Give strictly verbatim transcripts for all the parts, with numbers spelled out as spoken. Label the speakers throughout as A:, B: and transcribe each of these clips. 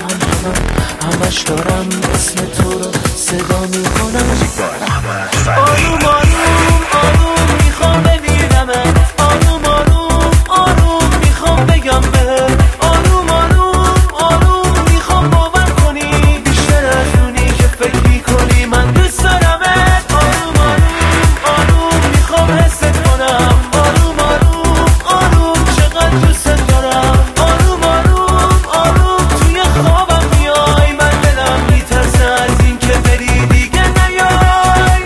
A: هم همم همش دارم اسم تو رو صدا میکنم. آروم آروم آروم میخوام ببینمت، آروم آروم آروم میخوام بگم بهت، آروم آروم آروم میخوام باور کنی بیشتر از اونی که فکر میکنی من دوست دارمت. آروم آروم آروم میخوام حست کنم، آروم آروم آروم چقدر دوست دارم. آروم آروم آروم توی خوابم میای، من دلم میترسه از این که بری دیگه نیای.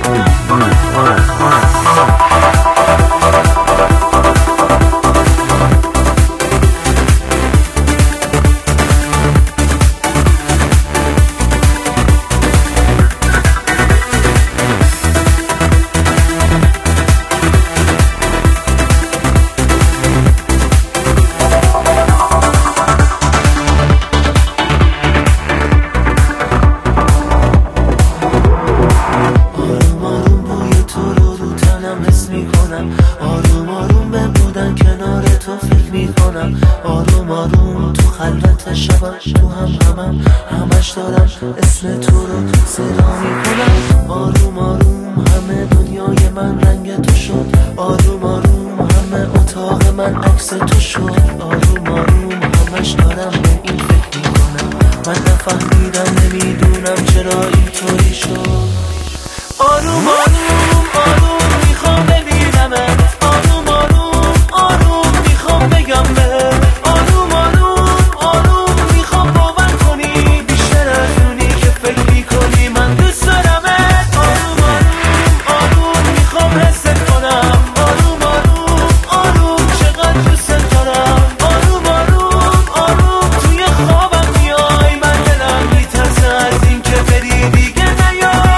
A: آروم آروم به بودن کنار تو فکر میکنم، آروم آروم تو خلوت شبم تو هم همم همش دارم اسم تو رو صدا میکنم. آروم آروم همه دنیای من رنگ تو شد، آروم آروم همه اتاق من عکس تو شد، آروم آروم همش دارم به این فکر میکنم. من نفهمیدم نمیدونم چرا اینطوری شد. آروم آروم آروم میخوام ببینمت، آروم آروم آروم میخوام بگم بهت، آروم آروم آروم میخوام باور کنی بیشتر از اونی که فکر میکنی من دوست دارمت. آروم آروم آروم میخوام حست کنم، آروم آروم آروم چقدر دوست دارم. آروم آروم آروم توی خوابم میای، من دلم میترسه از این که بری دیگه نیای.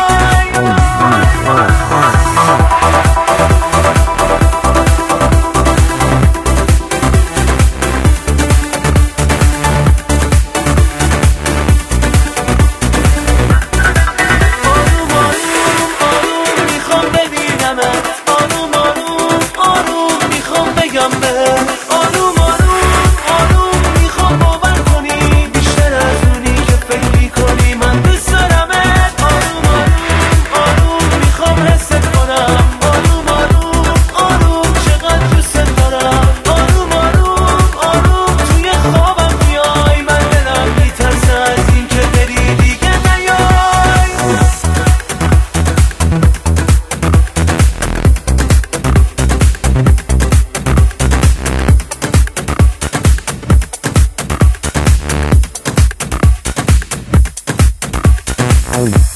A: آروم آروم آروم میخوام بگم بهت، آروم آروم آروم میخوام باور کنی بیشتر از اونی که فکر میکنی من دوست دارمت. آروم آروم آروم میخوام حست کنم، آروم آروم آروم چقدر دوست دارم. آروم آروم آروم توی خوابم میای، من دلم میترسه از این که بری دیگه نیای.
B: Oh.